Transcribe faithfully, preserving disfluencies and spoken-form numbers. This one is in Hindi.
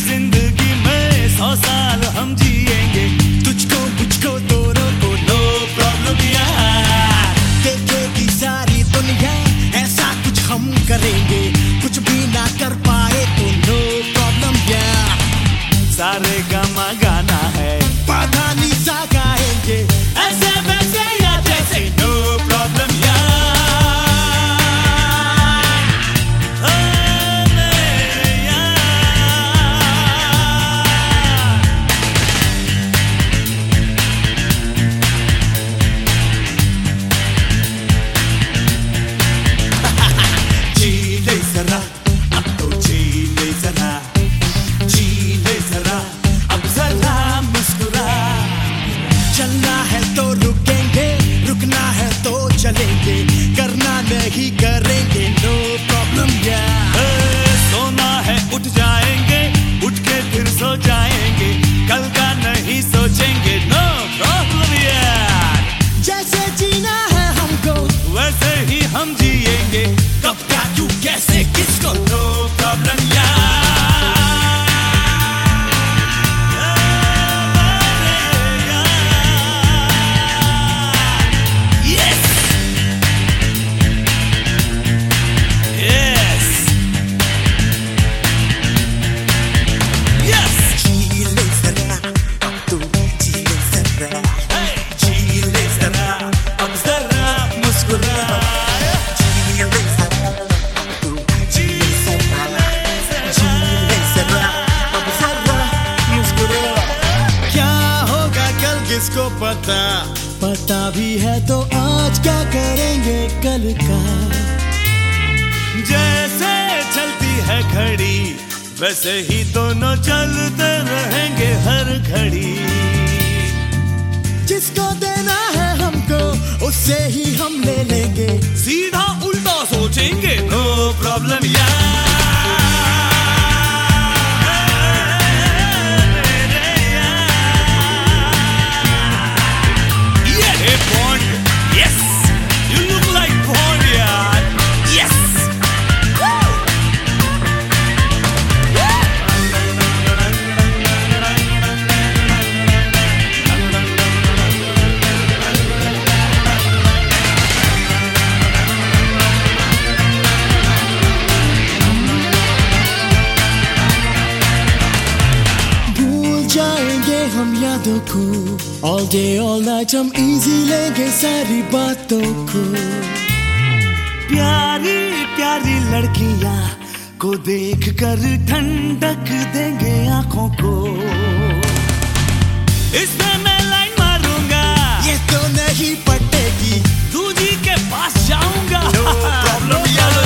जिंदगी में सौ साल हम जिएंगे, तुझको मुझको दोनों को नो प्रॉब्लम यार। देखेगी सारी दुनिया ऐसा कुछ हम करेंगे, कुछ भी ना कर पाए तो नो प्रॉब्लम यार। सारे गामा गाना है, पाधा नीसा गाएंगे, ऐसे वैसे या जैसे नो प्रॉब्लम यार। ओ मेरे यार, जी ले जरा, अब तो जी ले जरा, जी ले जरा, अब जरा मुस्कुरा। चलना है तो रुकेंगे, रुकना है तो चलेंगे, करना नहीं करेंगे नो प्रॉब्लम यार। ए, सोना है उठ जाएंगे, उठ के फिर सो जाएंगे, कल का नहीं सोचेंगे नो प्रॉब्लम यार। जैसे जीना है हमको वैसे ही हम जिएंगे, कब क्या क्यों कैसे किसको नो प्रॉब्लम यार। Yes, yes, yes. जी ले जरा, अब तो जी ले जरा, Hey, जी ले जरा, अब जरा मुस्कुरा। जी ले जरा, अब तो जी ले जरा, जी ले जरा, अब जरा मुस्कुरा। क्या होगा कल किसको पता, पता भी है तो आज क्या करेंगे कल का। जैसे चलती है घड़ी, वैसे ही दोनों चलते रहेंगे हर घड़ी। जिसको देना है हमको उससे ही हम ले लेंगे, सीधा उल्टा सोचेंगे नो प्रॉब्लम यार। ये Bond, yes, you look like Bond यार, यस। भूल जाएंगे हम यादों को, all day all night हम easy लेंगे सारी बातों को। प्यारी प्यारी लड़कियां को देख कर ठंडक देंगे आंखों को। इसमें मैं लाइन मारूंगा, ये तो नहीं पटेगी, दूजी के पास जाऊंगा No problem यार।